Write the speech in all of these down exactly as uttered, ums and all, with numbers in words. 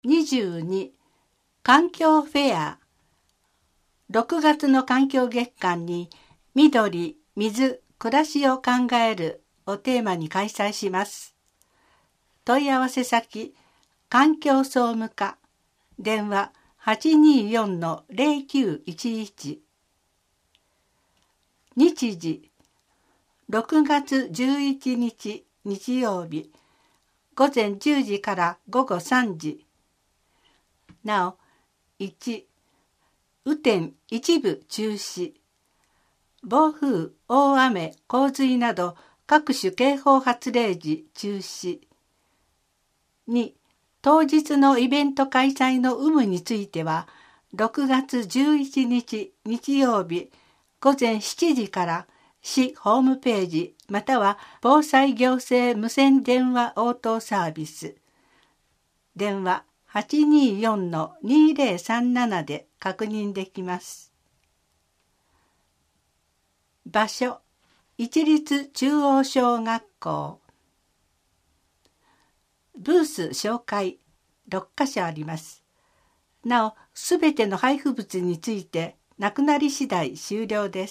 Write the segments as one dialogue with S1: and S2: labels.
S1: にじゅうに環境フェア。ろくがつの環境月間に緑、水、暮らしを考えるをテーマに開催します。問い合わせ先、環境総務課、電話 はちにーよんのゼロきゅういちいち。日時、ろくがつじゅういちにち日曜日、ごぜんじゅうじからごごさんじ。なお、いち、雨天一部中止。暴風、大雨、洪水など各種警報発令時中止。に、当日のイベント開催の有無については、ろくがつじゅういちにち日曜日ごぜんしちじから市ホームページまたは防災行政無線電話応答サービス、電話 はちにーよんのにーぜろさんなな で確認できます。場所、一律中央小学校。ブース紹介ろっかしょあります。なお、すべての配布物についてなくなり次第終了です。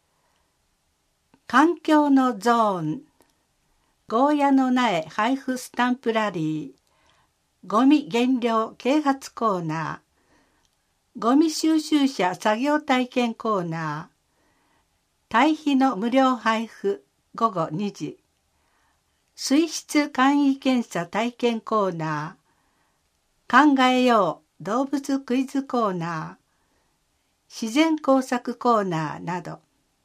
S1: 環境のゾーン、ゴーヤの苗配布スタンプラリー、ゴミ減量啓発コーナー、ゴミ収集車作業体験コーナー、堆肥の無料配布ごごにじ、水質簡易検査体験コーナー、考えよう動物クイズコーナー、自然工作コーナーなど。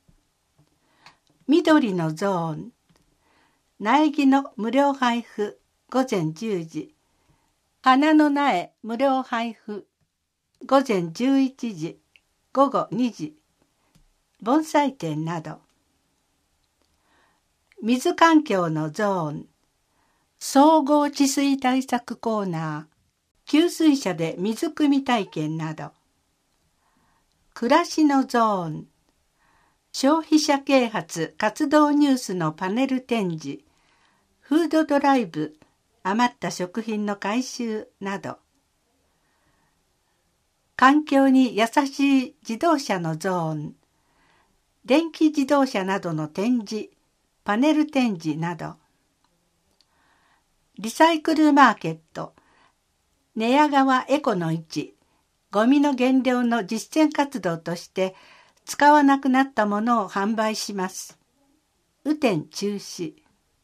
S1: 緑のゾーン、苗木の無料配布ごぜんじゅうじ、花の苗無料配布ごぜんじゅういちじ、ごごにじ、盆栽展など。水環境のゾーン、総合治水対策コーナー、給水車で水汲み体験など。暮らしのゾーン、消費者啓発活動ニュースのパネル展示、フードドライブ、余った食品の回収など。環境に優しい自動車のゾーン、電気自動車などの展示、パネル展示など。リサイクルマーケット、寝屋川エコの市、ゴミの減量の実践活動として使わなくなったものを販売します。雨天中止。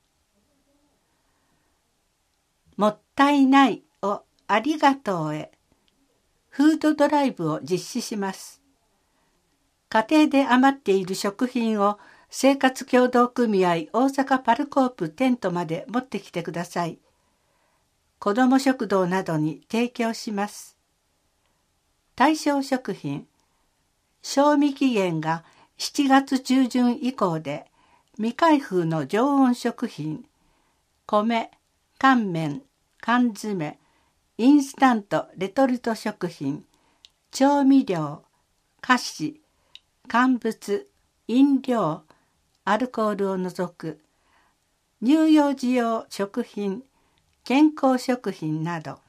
S1: もったいないをありがとうへ、フードドライブを実施します。家庭で余っている食品を生活協同組合大阪パルコープテントまで持ってきてください。子ども食堂などに提供します。対象食品、賞味期限がしちがつちゅうじゅん以降で未開封の常温食品、米、乾麺、缶詰、インスタントレトルト食品、調味料、菓子、乾物、飲料、アルコールを除く乳幼児用食品、健康食品など。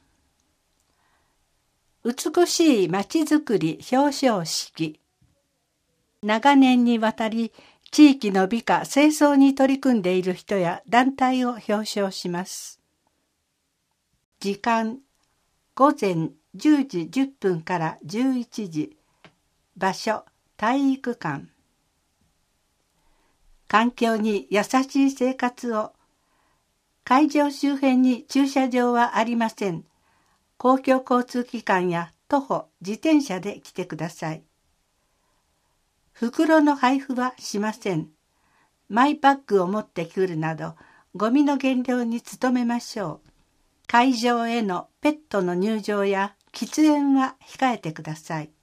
S1: 美しいまちづくり表彰式。長年にわたり地域の美化清掃に取り組んでいる人や団体を表彰します。時間、ごぜんじゅうじじゅっぷんからじゅういちじ。場所、体育館。環境に優しい生活を。会場周辺に駐車場はありません。公共交通機関や徒歩、自転車で来てください。袋の配布はしません。マイバッグを持ってくるなど、ゴミの減量に努めましょう。会場へのペットの入場や喫煙は控えてください。